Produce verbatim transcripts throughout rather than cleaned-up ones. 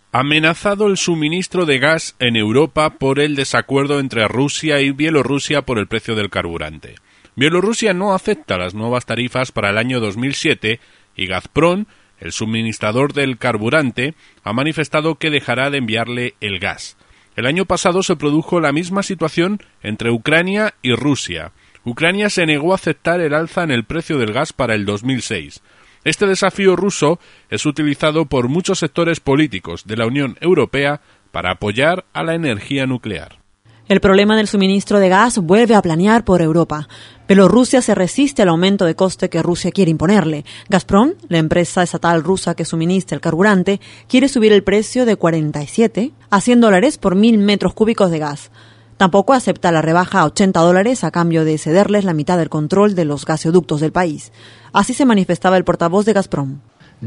Amenazado el suministro de gas en Europa por el desacuerdo entre Rusia y Bielorrusia por el precio del carburante. Bielorrusia no acepta las nuevas tarifas para el año dos mil siete y Gazprom, el suministrador del carburante, ha manifestado que dejará de enviarle el gas. El año pasado se produjo la misma situación entre Ucrania y Rusia. Ucrania se negó a aceptar el alza en el precio del gas para el dos mil seis. Este desafío ruso es utilizado por muchos sectores políticos de la Unión Europea para apoyar a la energía nuclear. El problema del suministro de gas vuelve a planear por Europa. Bielorrusia se resiste al aumento de coste que Rusia quiere imponerle. Gazprom, la empresa estatal rusa que suministra el carburante, quiere subir el precio de cuarenta y siete a cien dólares por mil metros cúbicos de gas. Tampoco acepta la rebaja a ochenta dólares a cambio de cederles la mitad del control de los gasoductos del país. Así se manifestaba el portavoz de Gazprom.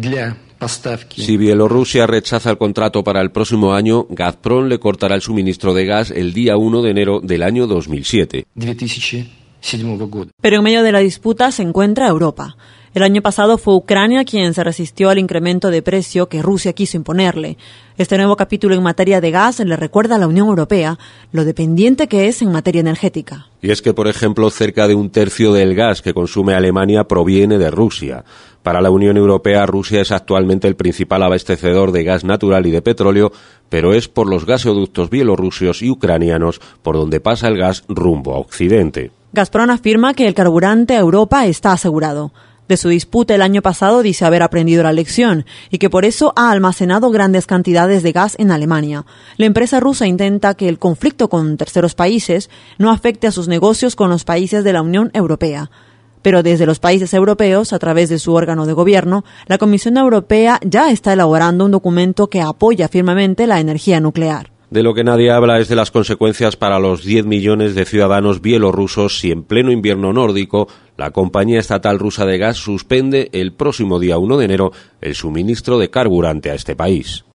Si Bielorrusia rechaza el contrato para el próximo año, Gazprom le cortará el suministro de gas el día uno de enero del año dos mil siete. Pero en medio de la disputa se encuentra Europa. El año pasado fue Ucrania quien se resistió al incremento de precio que Rusia quiso imponerle. Este nuevo capítulo en materia de gas le recuerda a la Unión Europea lo dependiente que es en materia energética. Y es que, por ejemplo, cerca de un tercio del gas que consume Alemania proviene de Rusia. Para la Unión Europea, Rusia es actualmente el principal abastecedor de gas natural y de petróleo, pero es por los gasoductos bielorrusios y ucranianos por donde pasa el gas rumbo a Occidente. Gazprom afirma que el carburante a Europa está asegurado. De su disputa el año pasado dice haber aprendido la lección y que por eso ha almacenado grandes cantidades de gas en Alemania. La empresa rusa intenta que el conflicto con terceros países no afecte a sus negocios con los países de la Unión Europea. Pero desde los países europeos, a través de su órgano de gobierno, la Comisión Europea ya está elaborando un documento que apoya firmemente la energía nuclear. De lo que nadie habla es de las consecuencias para los diez millones de ciudadanos bielorrusos si en pleno invierno nórdico la compañía estatal rusa de gas suspende el próximo día uno de enero el suministro de carburante a este país.